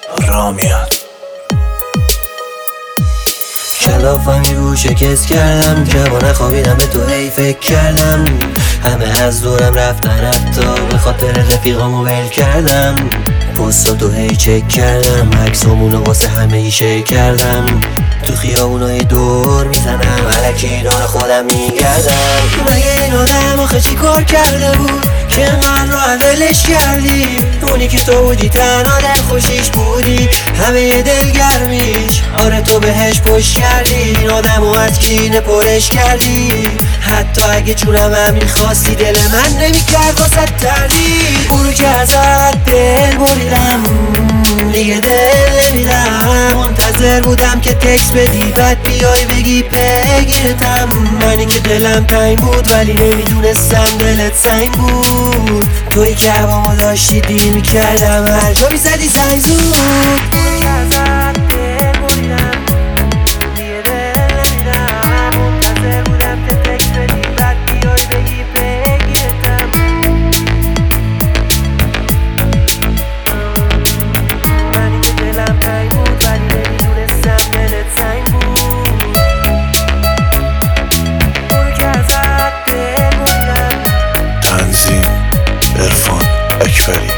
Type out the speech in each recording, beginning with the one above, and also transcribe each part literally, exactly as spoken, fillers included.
را میاد. کلافمی رو شکست کردم، جوان نخوابیدم به تو هی فکر کردم. همه از دورم رفتن حتی به خاطر رفیقامو ول کردم. پستم تو هی چک کردم، عکسامونو واسه همه ای شیر کردم. تو خیابونای دور میزنم، الکی دور خودم میگردم. مگه این آدم آخه چی کار کرده بود که من رو اولش کردی؟ اونی که تو بودی تنها دل خوشیش بودی، همه دلگرمیش. آره تو بهش پشت کردی، این آدم رو از کینه پرش کردی. حتی اگه جونم هم میخواستی دل من نمیکرد واسه تردید. اونو که ازت دل بریدم دیگه دل نمیدم. منتظر بودم که تکس بدی بعد بیای بگی بگیرتم. منی که دلم تنگ بود ولی نمیدونستم دلت سنگ بود. توی که هوامو داشتی دیر میکردم، هر جا میزدی زنگ زود. عرفان اکبری.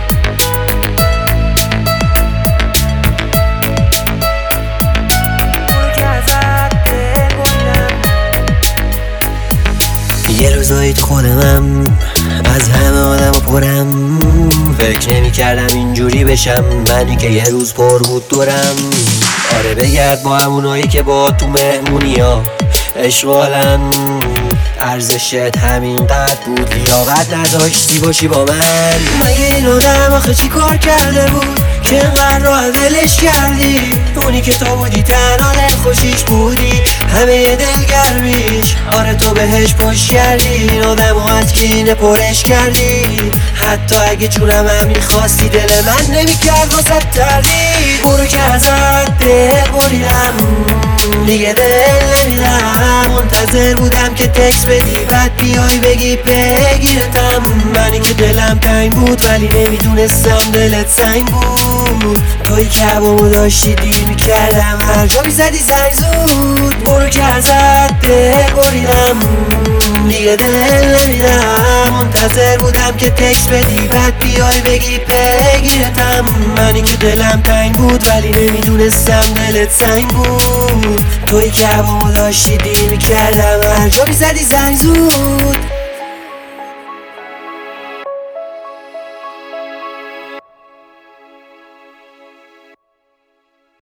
یه روزایی تو خودمم از همه آدم و پرم، فکر نمی کردم اینجوری بشم. منی که یه روز پر بود دورم. آره بگرد با همونایی که با تو مهمونی ها اشغالن. ارزشت همینقدر بود لیاقت نداشتی باشی با من. مگه این آدم آخه چی کار کرده بود که انقدر رو اولش کردی؟ اونی که تو بودی تنها دل خوشیش بودی، همه دلگرمیش. آره تو بهش پشت کردی، این آدم رو از کینه پرش کردی. حتی اگه جونم هم میخواستی دل من نمیکرد واسه تردید. برو که ازت دل بریدم دیگه دل نمیدم. منتظر بودم که تکس بدی بعد بیای بگی بگیرتم. منی که دلم تنگ بود ولی نمیدونستم دلت سنگ بود. توی که هوامو داشتی دیر میکردم، هر جا میزدی زنگ زود. برو که ازت دل بریدم دیگه دل نمیدم. منتظر بودم که تکس بدی بعد بیای بگی بگیرتم. منی که دلم تنگ بود ولی نمیدونستم دلت سنگ بود. توی که هوامو داشتی دیر میکردم، هر جا میزدی زنگ زود.